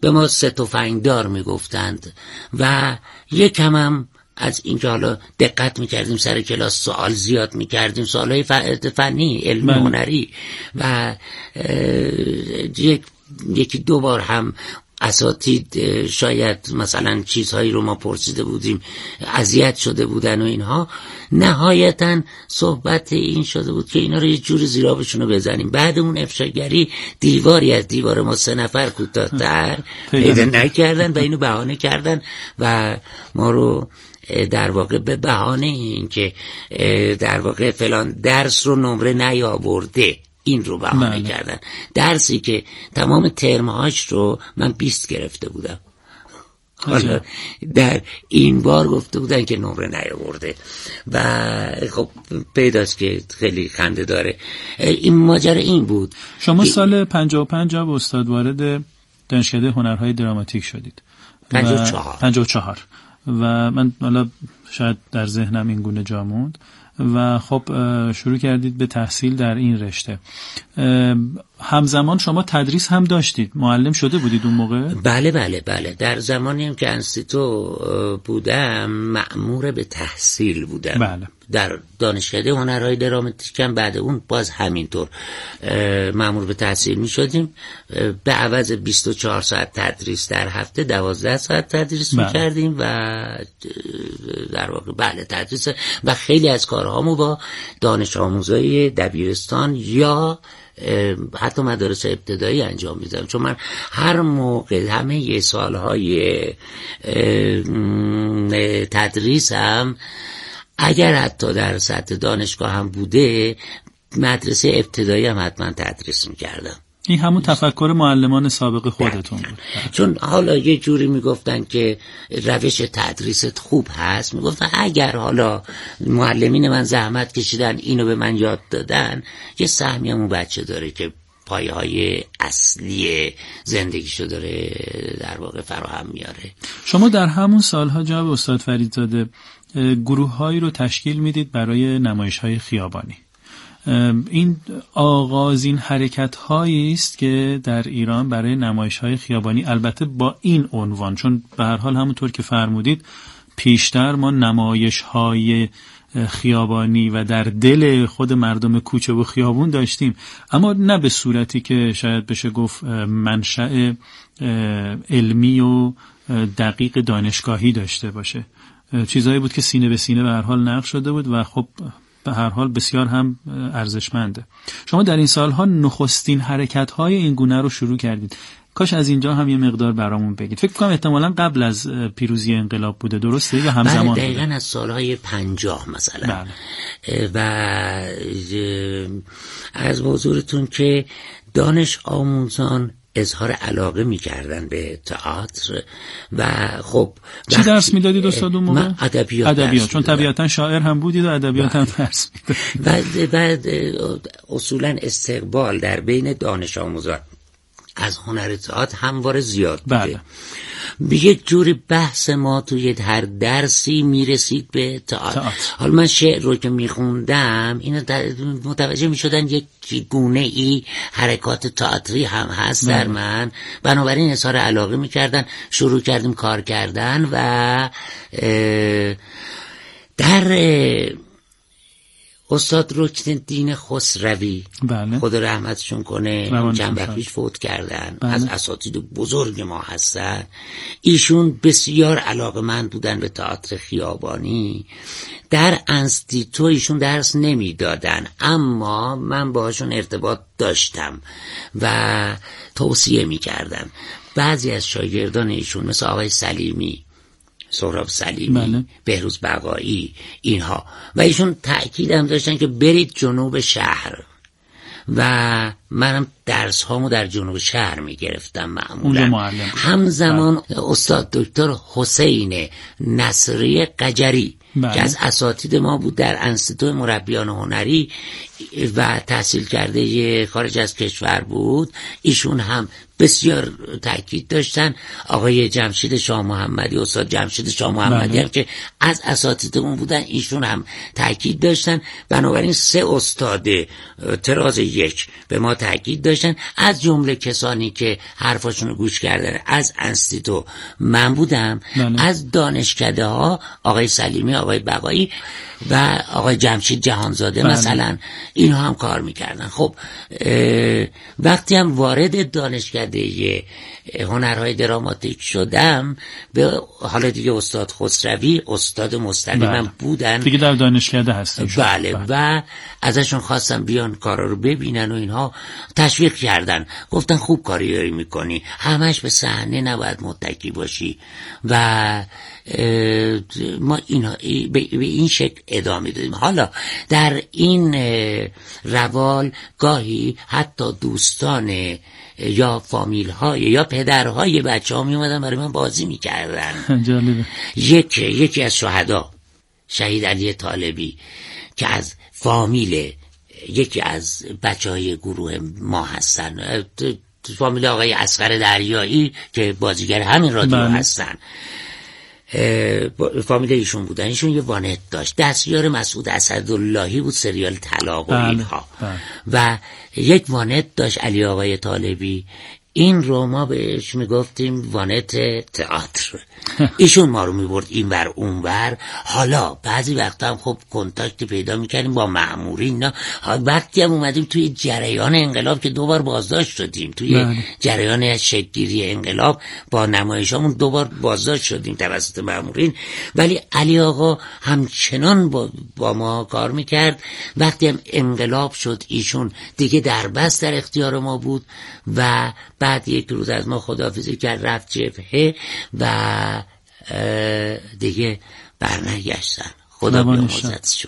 به ما سه تفنگدار میگفتند و یکم هم از اینکه حالا دقت میکردیم سر کلاس، سوال زیاد میکردیم، سوالهای فنی علمی هنری و یکی دو بار هم اساتید شاید مثلا چیزهایی رو ما پرسیده بودیم اذیت شده بودن و اینها. نهایتا صحبت این شده بود که اینا رو یه جوری زیرابشون رو بزنیم. بعد اون افشاگری دیواری از دیوار ما 3 نفر کوتاه‌تر پیدا نکردن و اینو بهانه کردن و ما رو در واقع به بهانه این که در واقع فلان درس رو نمره نیاورده این رو بهانه کردن. درسی که تمام ترمهاش رو من 20 گرفته بودم، حالا در این بار گفته بودن که نمره نیاورده و خب پیداست که خیلی خنده داره. این ماجرا این بود. شما سال 55 استاد وارد دانشکده هنرهای دراماتیک شدید. 54 و من حالا شاید در ذهنم این گونه جا موند و خب شروع کردید به تحصیل در این رشته. همزمان شما تدریس هم داشتید، معلم شده بودید اون موقع؟ بله در زمانی هم که انستیتو بودم مأمور به تحصیل بودم. بله. در دانشکده هنرهای دراماتیک هم بعد اون باز همینطور مأمور به تحصیل می شدیم. به عوض 24 ساعت تدریس در هفته 12 ساعت تدریس می کردیم و در واقع تدریس و خیلی از کارهامو با دانش آموزای دبیرستان یا حتی مدارس ابتدایی انجام میدم، چون من هر موقع همه سالهای تدریسم اگر حتی در سطح دانشگاه هم بوده مدرسه ابتدایی هم حتما تدریس میکردم. این همون تفکر معلمان سابق خودتون بود. چون حالا یه جوری میگفتن که روش تدریست خوب هست، میگفتن اگر حالا معلمین من زحمت کشیدن اینو به من یاد دادن، یه سهمی همون بچه داره که پایه های اصلی زندگیشو داره در واقع فراهم میاره. شما در همون سالها جناب استاد فریدزاده گروه‌هایی رو تشکیل میدید برای نمایش‌های خیابانی. این آغازین حرکت‌هایی است که در ایران برای نمایش‌های خیابانی، البته با این عنوان، چون به هر حال همونطور که فرمودید پیشتر ما نمایش‌های خیابانی و در دل خود مردم کوچه و خیابون داشتیم، اما نه به صورتی که شاید بشه گفت منشأ علمی و دقیق دانشگاهی داشته باشه. چیزایی بود که سینه به سینه به هر حال نقش شده بود و خب به هر حال بسیار هم ارزشمنده. شما در این سالها نخستین حرکت‌های این گونه رو شروع کردید. کاش از اینجا هم یه مقدار برامون بگید. فکر کنم احتمالاً قبل از پیروزی انقلاب بوده، درسته؟ یا همزمان؟ دقیقاً از سالهای 50 مثلا. و از حضورتون که دانش آموزان اظهار علاقه می‌کردن به تئاتر و خب چی درس می‌دادید استاد اون موقع؟ من ادبیات، چون طبیعتاً شاعر هم بودید و ادبیات هم درس می‌دادید. بعد اصولاً استقبال در بین دانش آموزان از هنر تئاتر همواره زیاد بوده. به یک جوری بحث ما توی هر درسی میرسید به تئاتر. حالا من شعر رو که میخوندم اینا متوجه میشدن یک گونه ای حرکات تئاتری هم هست در من، بنابراین اظهار علاقه میکردن. شروع کردیم کار کردن و در استاد رکن‌الدین خسروی خدا رحمتشون کنه چند وقت پیش فوت کردن، از اساتید بزرگ ما هستن. ایشون بسیار علاقه‌مند بودن به تئاتر خیابانی. در انستیتو ایشون درس نمیدادن اما من باهاشون ارتباط داشتم و توصیه میکردم. بعضی از شاگردان ایشون مثل آقای سلیمی، سهراب سلیمی، بهروز بقایی، اینها، و ایشون تأکیدم داشتن که برید جنوب شهر و منم درس هامو در جنوب شهر میگرفتم معمولا. همزمان استاد دکتر حسین نصری قجری که از اساتید ما بود در انستیتو مربیان هنری، و تحصیل کرده خارج از کشور بود. ایشون هم بسیار تاکید داشتن. آقای جمشید شاه محمدی، استاد جمشید شاه محمدی هم که از اساتیدمون بودن، ایشون هم تاکید داشتن. بنابراین 3 استاد طراز 1 به ما تاکید داشتن، از جمله کسانی که حرفاشون رو گوش کردن از انستیتو من بودم، از دانشکده ها آقای سلیمی، آقای بقایی و آقای جمشید جهانزاده مثلا، اینها هم کار میکردن. خب وقتی هم وارد دانشکده هنرهای دراماتیک شدم، به حالا دیگه استاد خسروی استاد مستقیمم بودن دیگه در دانشکده هستن. بله. و ازشون خواستم بیان کارا رو ببینن و اینها تشویق کردن، گفتن خوب کاری داری میکنی، همش به صحنه نباید متکی باشی و ما اینها به این شکل ادامه دادیم. حالا در این روال گاهی حتی دوستان یا فامیل های یا پدرهای بچه ها می اومدن برای من بازی می کردن. جالبه. یکی از شهدا شهید علی طالبی که از فامیل یکی از بچه های گروه ما هستن، فامیل آقای اصغر دریایی که بازیگر همین رادیو هستن، فامیل ایشون بودن. ایشون یه وانت داشت، دستیار مسعود اسداللهی بود، سریال طلاق و اینها، و یک وانت داشت علی آقای طالبی. این رو ما بهش میگفتیم وانت تئاتر. ایشون ما رو میبرد این ور اون ور. حالا بعضی وقتا هم خب کنتاکت پیدا میکردیم با مأمورین. وقتی هم اومدیم توی جریان انقلاب که 2 بار بازداشت شدیم، توی جریان شکل‌گیری انقلاب با نمایشامون 2 بار بازداشت شدیم توسط مأمورین، ولی علی آقا همچنان با ما کار میکرد. وقتی هم انقلاب شد ایشون دیگه دربست در اختیار ما بود و بعد 1 روز از ما خداحافظی کرد، رفت جبهه و دیگه برنگشتن. خدا بیامرزتشون.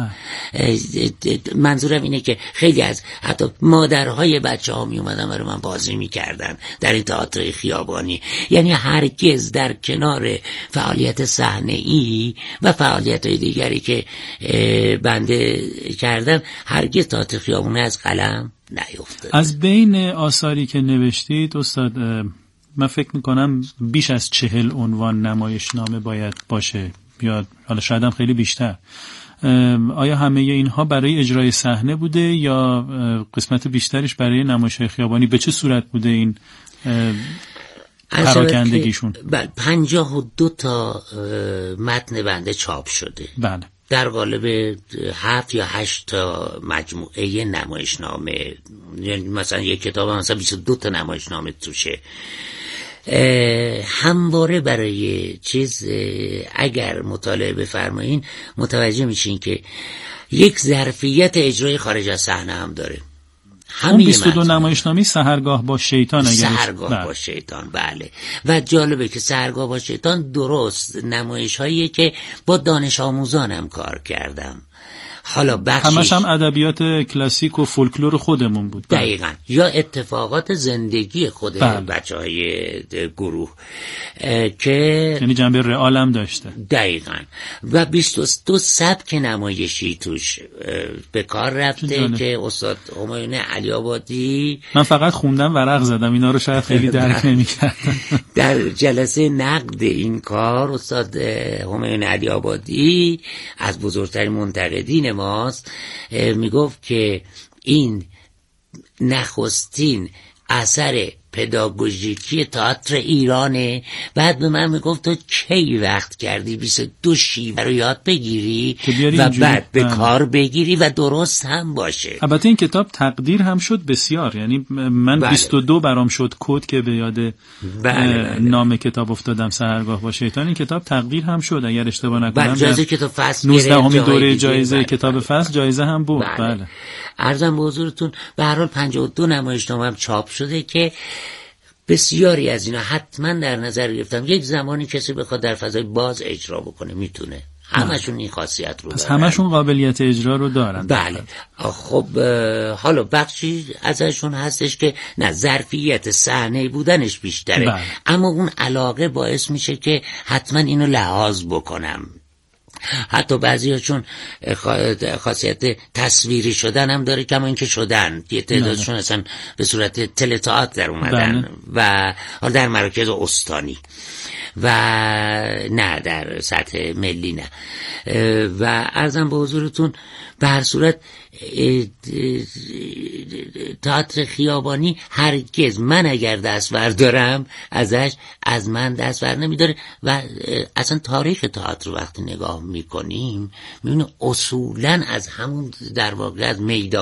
منظورم اینه که خیلی از حتی مادرهای بچه ها می اومدن برای من بازی می کردن در این تئاتر خیابانی. یعنی هرگز در کنار فعالیت صحنه‌ای و فعالیت های دیگری که بنده کردم هرگز تئاتر خیابانی از قلم نیفتاد. از بین آثاری که نوشتید استاد، من فکر میکنم بیش از 40 عنوان نمایشنامه باید باشه، یا حالا شاید هم خیلی بیشتر. آیا همه اینها برای اجرای صحنه بوده یا قسمت بیشترش برای نمایش‌های خیابانی؟ به چه صورت بوده این پراکندگیشون؟ 52 تا متن بنده چاپ شده. بله. در قالب 7 یا 8 تا مجموعه نمایشنامه، یعنی مثلا یک کتاب مثلا 22 تا نمایشنامه توشه. همواره برای اگر مطالعه بفرمایین متوجه میشین که یک ظرفیت اجرای خارج از صحنه هم داره. اون 22 نمایشنامه سحرگاه با شیطان، سحرگاه با شیطان، بله. و جالبه که سحرگاه با شیطان درست نمایش هاییه که با دانش آموزانم کار کردم. حالا بخشش همش هم ادبیات کلاسیک و فولکلور خودمون بود. دقیقاً. یا اتفاقات زندگی خود بچهای گروه که یعنی جنبه رئال هم داشته. دقیقاً. و 22 سبک نمایشی توش به کار رفته که استاد همایون علی آبادی، من فقط خوندم ورق زدم، اینا رو شاید خیلی درک نمی‌کردم. در جلسه نقد این کار استاد همایون علی آبادی از بزرگترین منتقدین ماست، میگفت که این نخستین اثر پداگوژیکی تئاتر ایرانه. بعد به من میگفت تو کی وقت کردی 22 شیوه رو یاد بگیری و بعد به کار بگیری و درست هم باشه. البته این کتاب تقدیر هم شد بسیار، یعنی من 22 برام شد کد که به یاد نام کتاب افتادم، سحرگاه با شیطان. این کتاب تقدیر هم شد اگر اشتباه نکنم، جایزه کتاب فصل 19 دوره جایزه کتاب فصل جایزه هم بود. بله. عرضم به حضورتون به هر حال 52 نمایشنامه هم چاپ شده که بسیاری از اینا حتما در نظر گرفتم. یک زمانی کسی بخواد در فضای باز اجرا بکنه میتونه، همشون این خاصیت رو دارن، همشون قابلیت اجرا رو دارن. بله. خب حالا بخشی ازشون هستش که نه ظرفیت صحنه بودنش بیشتره، اما اون علاقه باعث میشه که حتما اینو لحاظ بکنم. حتی بعضی‌هاشون خاصیت تصویری شدن هم داره، کما اینکه شدن یه تعدادشون اصلا به صورت تئاتر در اومدن و حالا در مراکز استانی و نه در سطح ملی نه. و عرضم به حضورتون به هر صورت تئاتر خیابانی هرگز من اگر دست بردارم ازش از من دست بر نمیداره. و اصلا تاریخ تئاتر وقتی نگاه میکنیم میبینیم اصولا از همون در واقع از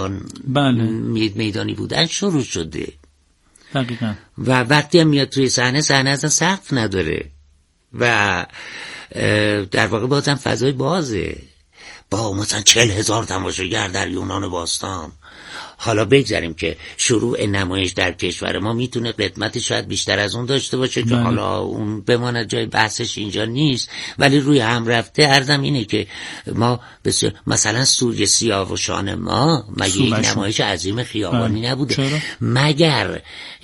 میدانی بودن شروع شده. دقیقاً. و وقتی هم میاد توی صحنه اصلا سقف نداره و در واقع بازم فضای بازه با مثلا 40,000 تماشاگر در یونان باستان. حالا بگذاریم که شروع نمایش در کشور ما میتونه قدمتی شاید بیشتر از اون داشته باشه که حالا اون بماند جای بحثش اینجا نیست، ولی روی هم رفته عرضم اینه که ما بسیار مثلا سوی سیاوشان ما مگه یک نمایش عظیم خیابانی نبوده؟ چرا؟ مگر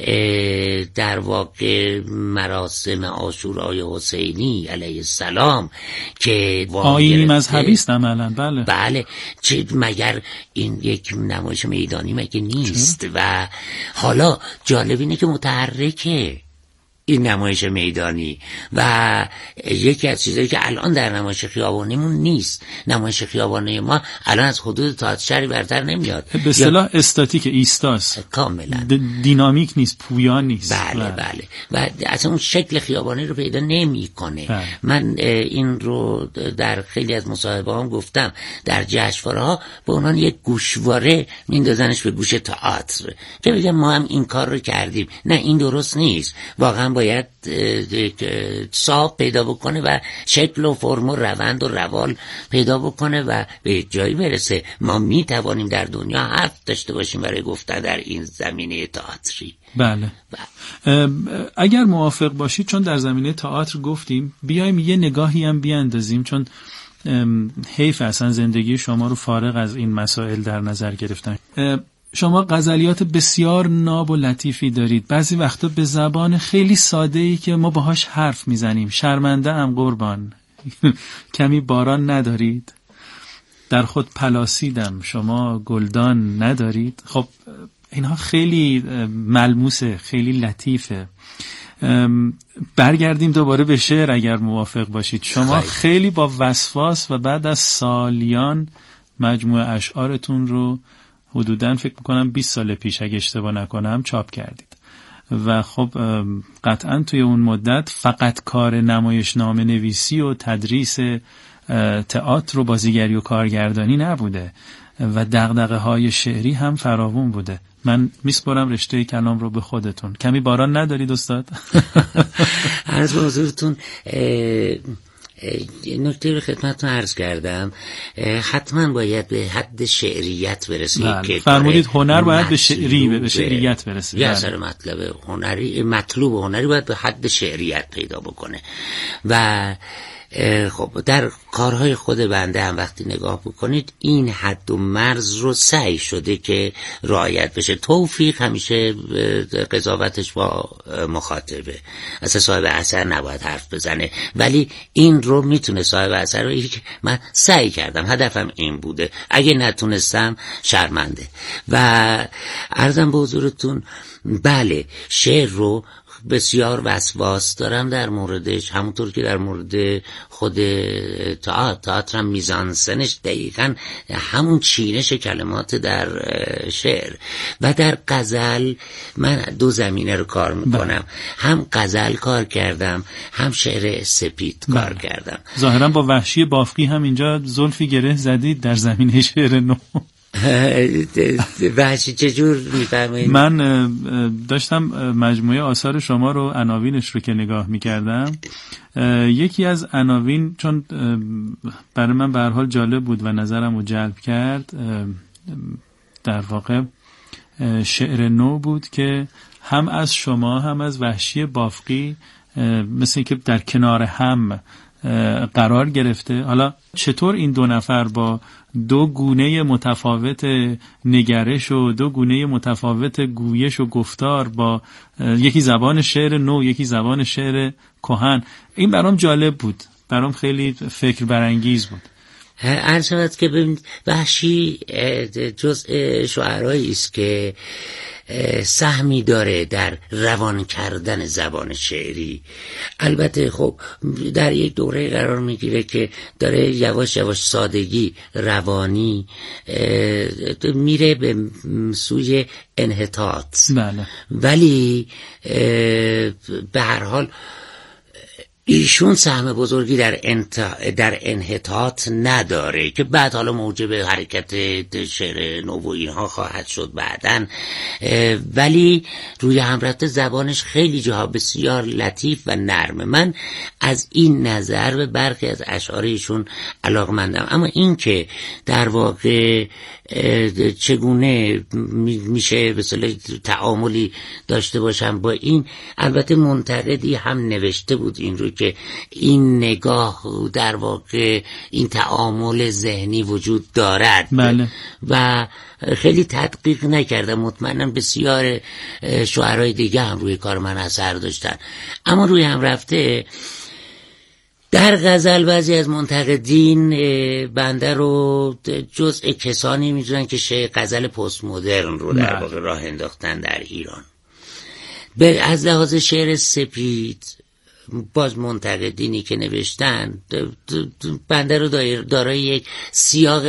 در واقع مراسم عاشورای حسینی علیه السلام که آیینی مذهبی است عملاً. بله چه مگر این یک نمایش میدانی مگه نیست؟ و حالا جالب اینه که متحرکه این نمایش میدانی و یکی از چیزایی که الان در نمایش خیابانیمون نیست. نمایش خیابانی ما الان از حدود تئاتر شهری برتر نمیاد، به اصطلاح استاتیک، ایستاست، کاملا دینامیک نیست، پویا نیست. بله و اصلا اون شکل خیابانی رو پیدا نمیکنه. من این رو در خیلی از مصاحبه هم گفتم، در جشنواره‌ها به عنوان یک گوشواره میندازنش به گوش تئاتر که بگم ما هم این کار رو کردیم. نه، این درست نیست. واقعا باید صاحب پیدا بکنه و شکل و فرم و روند و روال پیدا بکنه و به جایی برسه ما می توانیم در دنیا حرف داشته باشیم برای گفتن در این زمینه تئاتری. بله. اگر موافق باشید، چون در زمینه تئاتر گفتیم، بیایم یه نگاهی هم بیاندازیم، چون حیف اصلا زندگی شما رو فارغ از این مسائل در نظر گرفتن. شما غزلیات بسیار ناب و لطیفی دارید، بعضی وقتا به زبان خیلی ساده‌ای که ما باهاش حرف میزنیم. شرمنده ام قربان، کمی باران ندارید، در خود پلاسیدم شما گلدان ندارید. خب اینها خیلی ملموسه، خیلی لطیفه. برگردیم دوباره به شعر اگر موافق باشید. شما خیلی با وسواس و بعد از سالیان مجموعه اشعارتون رو حدوداً فکر میکنم 20 سال پیش اگه اشتباه نکنم چاپ کردید و خب قطعاً توی اون مدت فقط کار نمایشنامه نویسی و تدریس تئاتر و بازیگری و کارگردانی نبوده و دغدغه های شعری هم فراوون بوده. من میسپارم رشته کلام رو به خودتون. کمی باران ندارید استاد؟ عرض به حضورتون نکته رو خدمتتون عرض کردم، حتما باید به حد شعریت برسید که فرمودید هنر باید به شعریت برسید. یه اثر مطلوب هنری باید به حد شعریت پیدا بکنه و خب در کارهای خود بنده هم وقتی نگاه بکنید این حد و مرز رو سعی شده که رعایت بشه. توفیق همیشه قضاوتش با مخاطبه، اصلا صاحب اثر نباید حرف بزنه، ولی این رو میتونه صاحب اثر رو که من سعی کردم، هدفم این بوده، اگه نتونستم شرمنده. و عرضم به حضورتون بله شعر رو بسیار وسواس دارم در موردش، همونطور که در مورد خود تئاتر هم میزانسنش دقیقاً همون چینش کلمات در شعر و در غزل. من دو زمینه رو کار میکنم، هم غزل کار کردم هم شعر سپید کار کردم. ظاهرا با وحشی بافقی هم اینجا زلفی گره زدید در زمینه شعر نو. وحشی چجور میفرمایید؟ من داشتم مجموعه آثار شما رو، عناوینش رو که نگاه میکردم، یکی از عناوین چون برای من به هر حال جالب بود و نظرم رو جلب کرد، در واقع شعر نو بود که هم از شما هم از وحشی بافقی مثل اینکه در کنار هم قرار گرفته. حالا چطور این دو نفر با دو گونه متفاوت نگرش و دو گونه متفاوت گویش و گفتار، با یکی زبان شعر نو یکی زبان شعر کهن، این برام جالب بود. برام خیلی فکر برانگیز بود. عرض شود که ببینید وحشی جزء شعرایی است که سهمی داره در روان کردن زبان شعری. البته خب در یک دوره قرار میگیره که داره یواش یواش سادگی روانی میره به سوی انحطاط. بله. ولی به هر حال ایشون سهم بزرگی در انحطاط نداره که بعد حالا موجب حرکت شعر نو و اینها خواهد شد بعدن، ولی روی هم رفته زبانش خیلی جاها بسیار لطیف و نرمه. من از این نظر به برخی از اشعار ایشون علاقمندم. اما این که در واقع چگونه میشه به اصطلاح تعاملی داشته باشم با این، البته منتقدی هم نوشته بود این رو که این نگاه در واقع این تعامل ذهنی وجود دارد. بله. و خیلی تدقیق نکردم، مطمئنم بسیار شعرهای دیگه هم روی کار من اثر داشتن. اما روی هم رفته در غزل بعضی از منتقدین بنده رو جزء کسانی میدونن که غزل پست مدرن رو در واقع راه انداختن در ایران. از لحاظ شعر سپید باز منتقدینی که نوشتن بنده رو دارای یک سیاق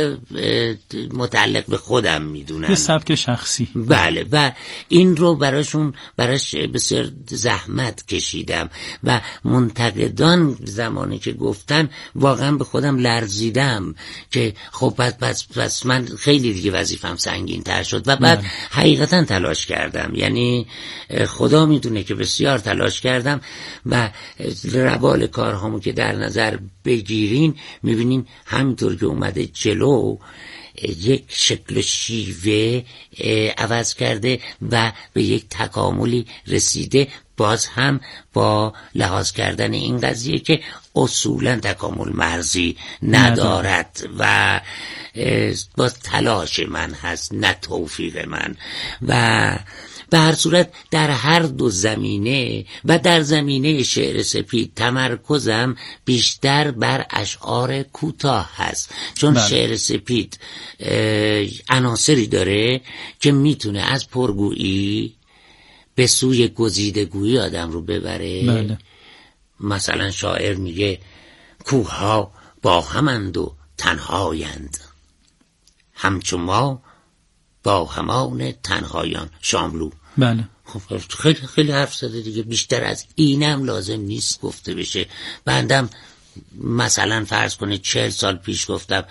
متعلق به خودم میدونن، یه سبک شخصی. بله. و این رو براش بسیار زحمت کشیدم و منتقدان زمانی که گفتن واقعا به خودم لرزیدم که خب پس من خیلی دیگه وظیفم سنگین تر شد و بعد حقیقتا تلاش کردم، یعنی خدا میدونه که بسیار تلاش کردم و روال کارهامو که در نظر بگیرین میبینین همینطور که اومده جلو یک شکل شیوه عوض کرده و به یک تکاملی رسیده، باز هم با لحاظ کردن این قضیه که اصولا تکامل مرزی ندارد و باز تلاش من هست نه توفیق من. و به هر صورت در هر دو زمینه و در زمینه شعر سپید تمرکزم بیشتر بر اشعار کوتاه هست، چون شعر سپید عناصری داره که میتونه از پرگویی به سوی گزیدگویی آدم رو ببره. بله. مثلا شاعر میگه کوهها با همند و تنهایند، همچون ما با همان تنهایان. شاملو. بله. خب خیلی حرف زده دیگه، بیشتر از اینم لازم نیست گفته بشه. بندم مثلا فرض کنه 40 سال پیش گفتم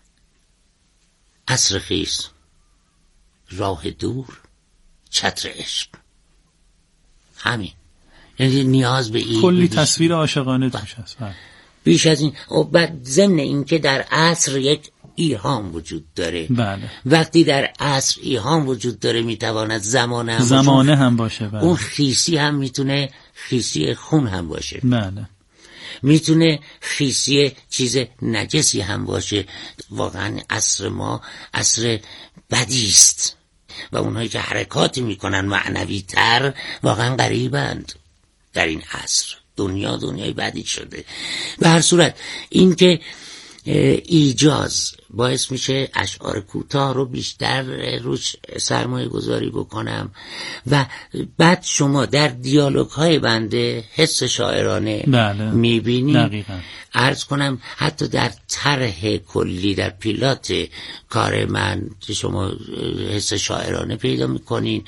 عصر خیز، راه دور، چتر عشق. همین، یعنی نیاز به این کلی تصویر عاشقانه توش هست. بیش از این. بعد ضمن این که در عصر یک ایهام وجود داره. بله. وقتی در عصر ایهام وجود داره میتواند زمانه هم باشه. بله. اون خیسی هم میتونه خیسی خون هم باشه. بله. میتونه خیسی چیز نجسی هم باشه. واقعا عصر ما عصر بدیست و اونهایی که حرکاتی میکنن معنوی تر واقعا غریبند در این عصر. دنیای بدی شده. به هر صورت این که ایجاز باعث میشه اشعار کوتاه رو بیشتر روش سرمایه گذاری بکنم و بعد شما در دیالوگ های بنده حس شاعرانه میبینید. عرض کنم حتی در طرح کلی در پیلات کار من شما حس شاعرانه پیدا میکنین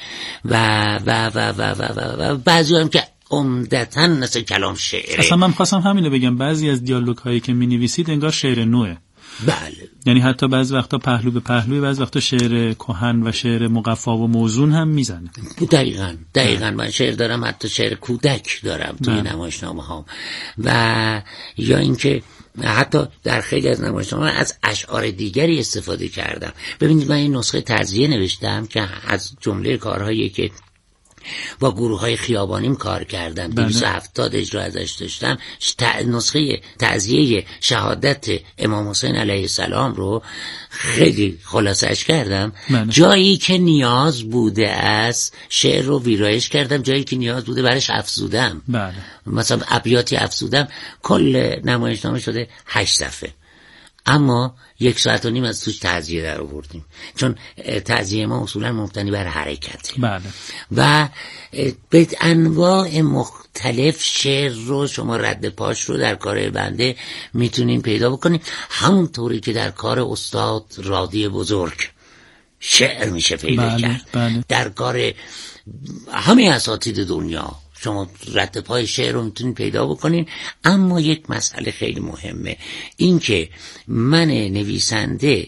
و بعضی هم که عمدتاً مثل کلام شعره. اصلا من خواستم همینو بگم، بعضی از دیالوگ هایی که می نویسید انگار شعر نوه. بله. یعنی حتی بعضی وقتا پهلو به پهلوی، بعضی وقتا شعر کهن و شعر مقفا و موزون هم میزنه. دقیقاً من شعر دارم، حتی شعر کودک دارم توی نمایشنامه هام. و یا اینکه حتی در خیلی از نمایشنامه از اشعار دیگری استفاده کردم. ببینید من این نسخه ترضیه نوشتم که از جمله کارهایی که با گروه‌های خیابانیم کار کردم. 270 اجرا ازش داشتم. نسخه تعزیه شهادت امام حسین علیه السلام رو خیلی خلاصش کردم. جایی که نیاز بوده است شعر رو ویرایش کردم، جایی که نیاز بوده برش افزودم. مثلا ابیاتی افزودم. کل نمایشنامه شده 8 صفحه، اما 1.5 ساعت از توش تعزیه در آوردیم، چون تعزیه ما اصولا مبتنی بر حرکته. و به انواع مختلف شعر رو شما رد پاش رو در کار بنده میتونین پیدا بکنید، همونطوری که در کار استاد رادی بزرگ شعر میشه پیدا کرد. در کار همه اساتید دنیا شما رد پای شعر رو میتونید پیدا بکنین. اما یک مسئله خیلی مهمه، این که من نویسنده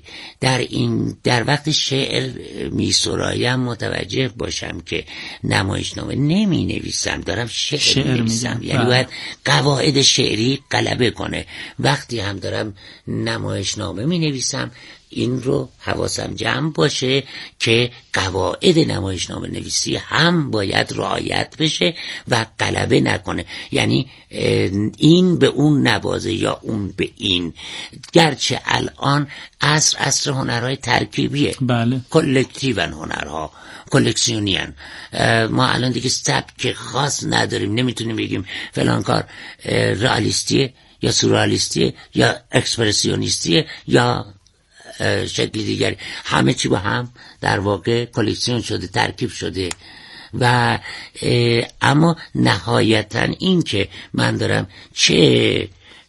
در وقت شعر میسرایم متوجه باشم که نمایشنامه نمی نویسم، دارم شعر نویسم. یعنی باید قواعد شعری غلبه کنه. وقتی هم دارم نمایشنامه می نویسم این رو حواسم جمع باشه که قواعد نمایشنامه نویسی هم باید رعایت بشه و غلبه نکنه. یعنی این به اون نوازه یا اون به این. گرچه الان عصر هنرهای ترکیبیه، کلکتیون هنرها، کلکسیونیان. ما الان دیگه سبک خاص نداریم، نمیتونیم بگیم فلان کار رئالیستیه یا سورئالیستیه یا اکسپرسیونیستیه یا شکلی دیگری. همه چی با هم در واقع کلکسیون شده، ترکیب شده. و اما نهایتا این که من دارم چه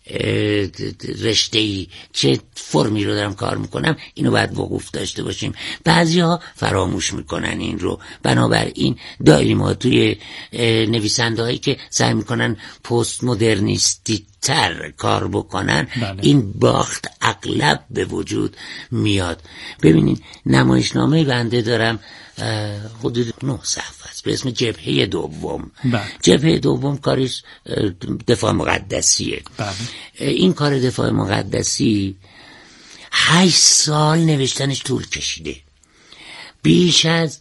رشته‌ای چه فرمی رو دارم کار میکنم، اینو باید وقوف داشته باشیم. بعضی‌ها فراموش میکنن این رو. بنابراین دائما ما توی نویسنده‌هایی که سعی میکنن پست مدرنیستی تر کار بکنن، این باخت اغلب به وجود میاد. ببینین نمایشنامه بنده دارم حدود 9 صفحه است به اسم جبهه دوم. جبهه دوم کارش دفاع مقدسیه. این کار دفاع مقدسی 8 سال نوشتنش طول کشیده، بیش از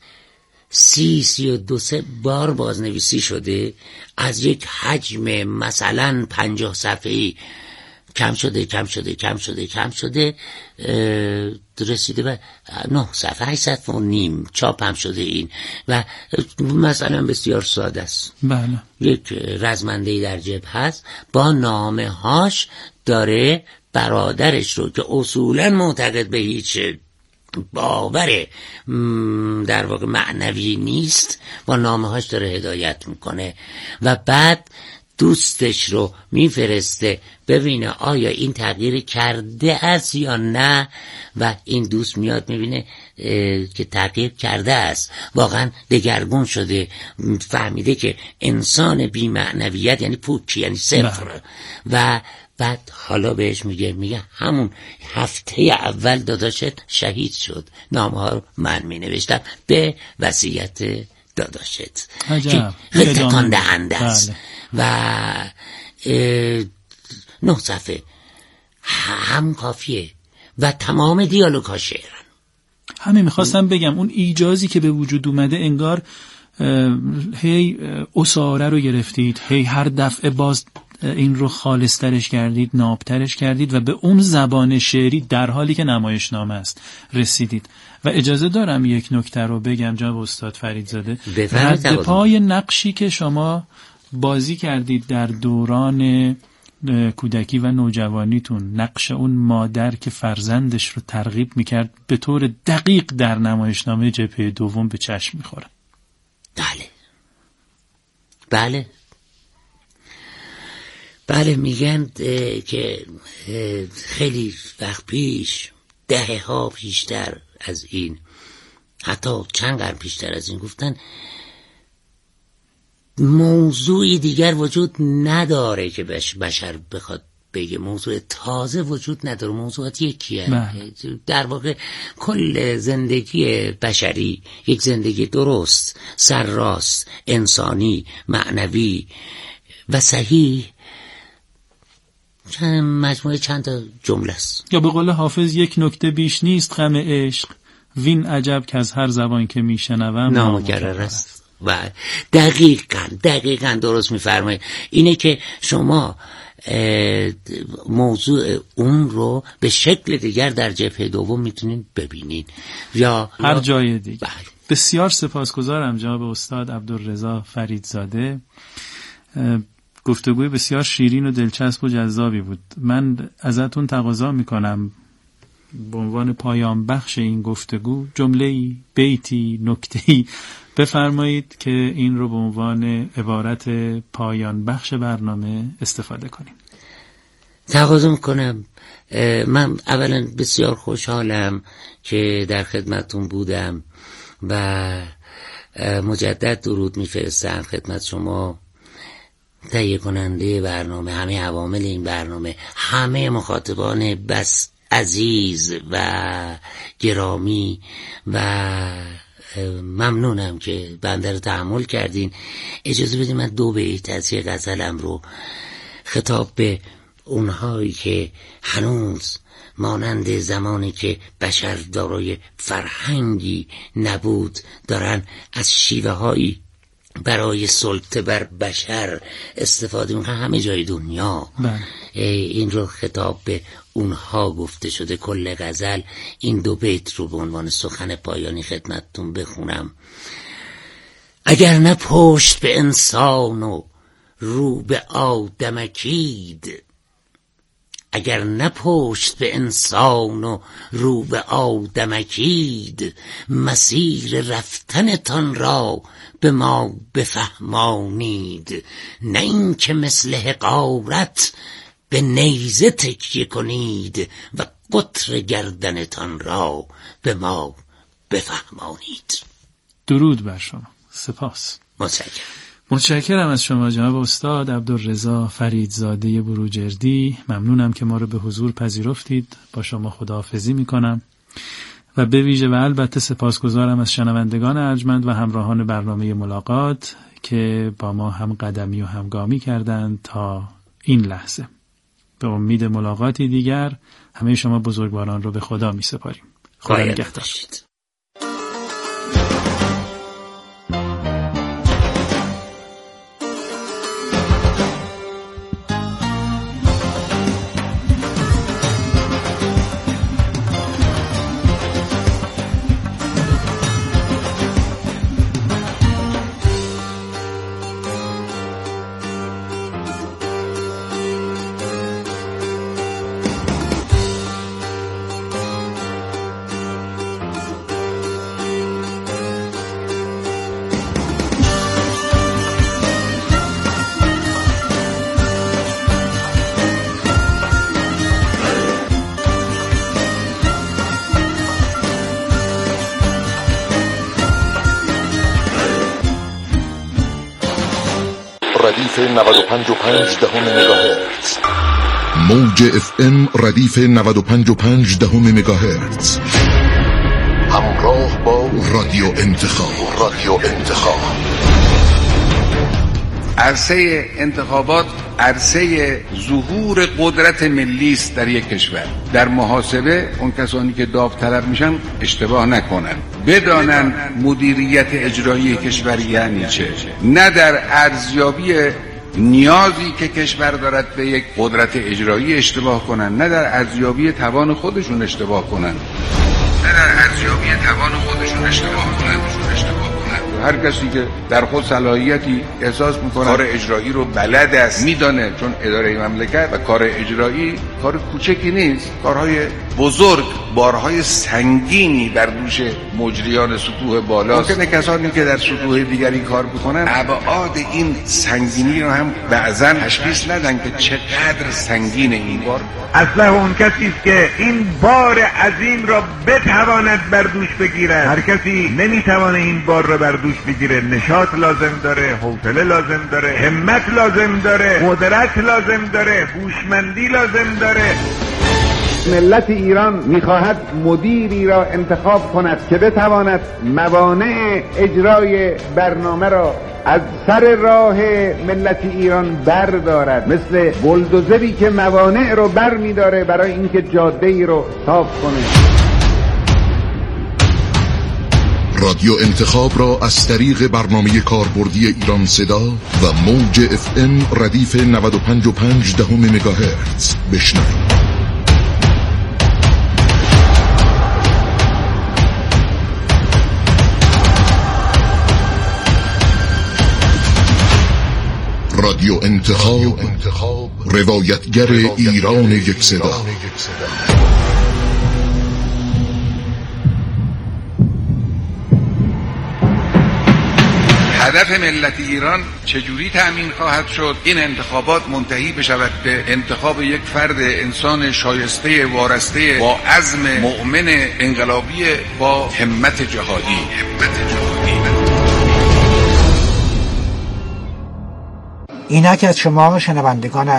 32 بار بازنویسی شده، از یک حجم مثلا 50 صفحه‌ای کم شده رسیده به 9 صفحه، 8 صفحه و نیم چاپ هم شده این. و مثلا بسیار ساده است. یک رزمنده‌ای در جبهه هست، با نامه هاش داره برادرش رو که اصولا معتقد به هیچ باور در واقع معنوی نیست، با نامه هاش داره هدایت میکنه. و بعد دوستش رو میفرسته ببینه آیا این تغییر کرده است یا نه، و این دوست میاد میبینه که تغییر کرده است، واقعا دگرگون شده، فهمیده که انسان بی معنویت یعنی پوچی، یعنی صفر. و بعد حالا بهش میگه همون هفته اول داداشت شهید شد، نامه ها رو من مینوشتم به وصیت داداشت که خیلی تکان دهنده است. و 9 صفحه هم کافیه و تمام دیالوگ ها شعرن. همین میخواستم بگم اون ایجازی که به وجود اومده انگار هی اساره رو گرفتید، هی هر دفعه باز این رو خالص‌ترش کردید، نابترش کردید و به اون زبان شعری در حالی که نمایشنامه است رسیدید. و اجازه دارم یک نکته رو بگم جناب استاد فریدزاده، رد پای نقشی که شما بازی کردید در دوران کودکی و نوجوانیتون، نقش اون مادر که فرزندش رو ترغیب میکرد، به طور دقیق در نمایشنامه جبهه دوم به چشم میخوره. بله میگن که خیلی وقت پیش، دهه‌ها پیشتر از این، حتی چند قرن پیشتر از این، گفتن موضوعی دیگر وجود نداره که بشر بخواد بگه، موضوع تازه وجود نداره، موضوعات یکیه. در واقع کل زندگی بشری یک زندگی درست، سرراست، انسانی، معنوی و صحیح، مجموعه چند تا جمله است. یا به قول حافظ یک نکته بیش نیست غم عشق، وین عجب که از هر زبان که میشنوم نامکرر است. دقیقاً درست میفرمایید. اینه که شما موضوع اون رو به شکل دیگر در جبهه دوم میتونید ببینید یا هر جای دیگه. بسیار سپاسگزارم جناب استاد عبدالرضا فریدزاده. گفتگوی بسیار شیرین و دلچسب و جذابی بود. من ازتون تقاضا میکنم به عنوان پایان بخش این گفتگو جمله‌ای، بیتی، نکته‌ای بفرمایید که این رو به عنوان عبارت پایان بخش برنامه استفاده کنیم. تقاضا میکنم. من اولا بسیار خوشحالم که در خدمتون بودم و مجدد درود میفرستم خدمت شما، تهیه کننده برنامه، همه عوامل این برنامه، همه مخاطبان بس عزیز و گرامی و ممنونم که بنده رو تحمل کردین. اجازه بدید من 2 بیت از یه غزلم رو خطاب به اونهایی که هنوز مانند زمانی که بشر دارای فرهنگی نبود دارن از شیوه هایی برای سلطه بر بشر استفاده میکنن همه جای دنیا. این رو خطاب به اونها گفته شده. کل غزل این 2 بیت رو به عنوان سخن پایانی خدمتتون بخونم. اگر نه پشت به انسان و رو به آدمکید، اگر نه پشت به انسان و رو به آدمکید، مسیر رفتنتان را به ما بفهمانید. نه این که مثل حقارت به نیزه تکیه کنید و قطر گردنتان را به ما بفهمانید. درود بر شما. سپاس. متشکرم از شما جناب استاد عبدالرضا فریدزاده بروجردی. ممنونم که ما رو به حضور پذیرفتید. با شما خداحافظی میکنم و به ویژه و البته سپاسگزارم از شنوندگان ارجمند و همراهان برنامه ملاقات که با ما هم قدمی و همگامی کردند تا این لحظه. به امید ملاقاتی دیگر همه شما بزرگواران رو به خدا می سپاریم. خدا نگهدار. ردیف 95.5 مگاهرتز، موج FM ردیف 95.5 مگاهرتز. همراه با رادیو انتخاب. عرصه انتخابات عرصه ظهور قدرت ملی است در یک کشور. در محاسبه اون کسانی که داوطلب میشن اشتباه نکنن، بدانن مدیریت اجرایی کشور یعنی چه، نه در ارزیابی نیازی که کشور دارد به یک قدرت اجرایی اشتباه کنن، نه در ارزیابی توان خودشون اشتباه کنن. هر کسی که در خود صلاحیتی احساس میکنه کار اجرایی رو بلد است، میدانه، چون اداره مملکت و کار اجرایی کار کوچکی نیست، کارهای بزرگ، بارهای سنگینی بر دوش مجریان سطوح بالاست. ممکنه کسانی که در سطوح دیگری کار میکنن ابعاد این سنگینی رو هم بعضا تشخیص ندن که چقدر سنگین این بار. اصلا اون کسی است که این بار عظیم را بتواند بر دوش بگیرد. هر کسی نمیتوانه این بار را بر دوش بگیره. نشاط لازم داره، حوصله لازم داره، همت لازم داره، قدرت لازم داره، هوشمندی لازم داره. ملت ایران میخواهد مدیری را انتخاب کند که بتواند موانع اجرای برنامه را از سر راه ملت ایران بردارد، مثل بلدوزری که موانع رو بر میداره برای اینکه جاده ای رو صاف کنه. رادیو انتخاب را از طریق برنامه کاربردی ایران صدا و موج FM ردیف 95.5 مگاهرتز بشنوید. رادیو انتخاب، روایتگر ایران یک صدا. هدف ملت ایران چجوری تأمین خواهد شد؟ این انتخابات منتهی بشود به انتخاب یک فرد انسان شایسته وارسته با عزم مؤمن انقلابی با همت جهادی. اینک از شما شنوندگان